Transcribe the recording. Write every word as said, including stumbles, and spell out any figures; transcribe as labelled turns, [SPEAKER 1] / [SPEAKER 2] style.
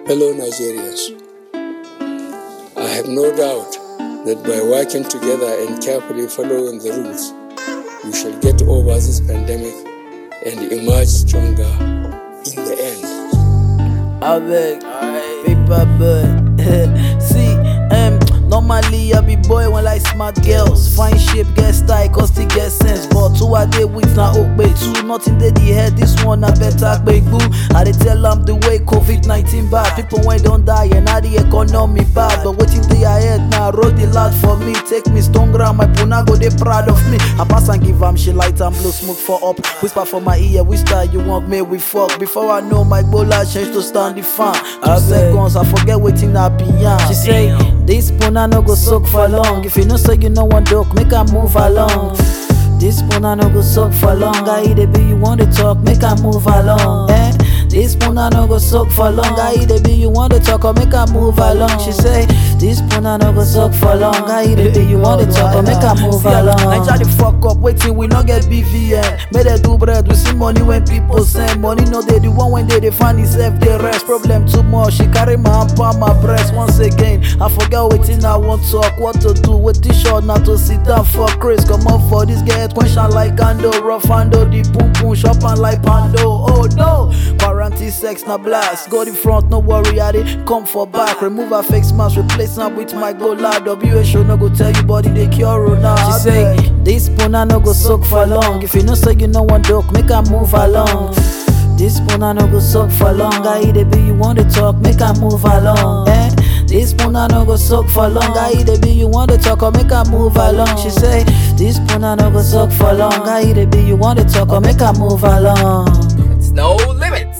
[SPEAKER 1] Fellow Nigerians, I have no doubt that by working together and carefully following the rules, we shall get over this pandemic and emerge stronger in the end.
[SPEAKER 2] I beg, paper bird. See, um, normally I be boy when like smart girls. Fine shape, get style, cause they get sense. But two a day with na okbe two. Nothing they the head, this one I better big boo. I dey tell them the way COVID nineteen bad. People when don't die and now the economy bad. But waiting they ahead now, road the lot for me. Take me stone ground, my puna go they proud of me. I pass and give them shit light and blow smoke for up. Whisper for my ear, which style you want me we fuck. Before I know my bola change to stand the fan. Two seconds, I forget waiting I be young. She say, this puna no go soak for long. If you know say you know one dog, make her move along. This puna no go soak for long. I eat a be you want to talk, make her move along. Eh? This puna no go soak for long. I eat a be you want to talk or make her move along. She say, this puna no go soak for long. I eat a be you want to talk or make her move along. I try to fuck up, waiting we not get B V N. May they do bread, we see money when people send money. No they the one when they, they find itself they rest. Problem too much, she carry my hand on my breast. Once again, I forget waiting I want to talk, what to do with this short not to sit down for Chris. Come up for this get question like Ando, rough handle, the boom boom shop and like Pando. Oh no, quarantine sex na blast. Go the front, no worry, I dey come for back. Remove her fake mask, replace her with my gola. W H O no go tell you body they cure now. She say, this puna no go soak for long. If you know say you know one dog, make her move along. This puna no go soak for long. I eat a be you want to talk, make her move along. Eh? This puna no go soak for long. I eat a be you want to talk or make her move along. She say, this puna no go soak for long. I eat a be you want to talk or make her move along.
[SPEAKER 3] It's no limit.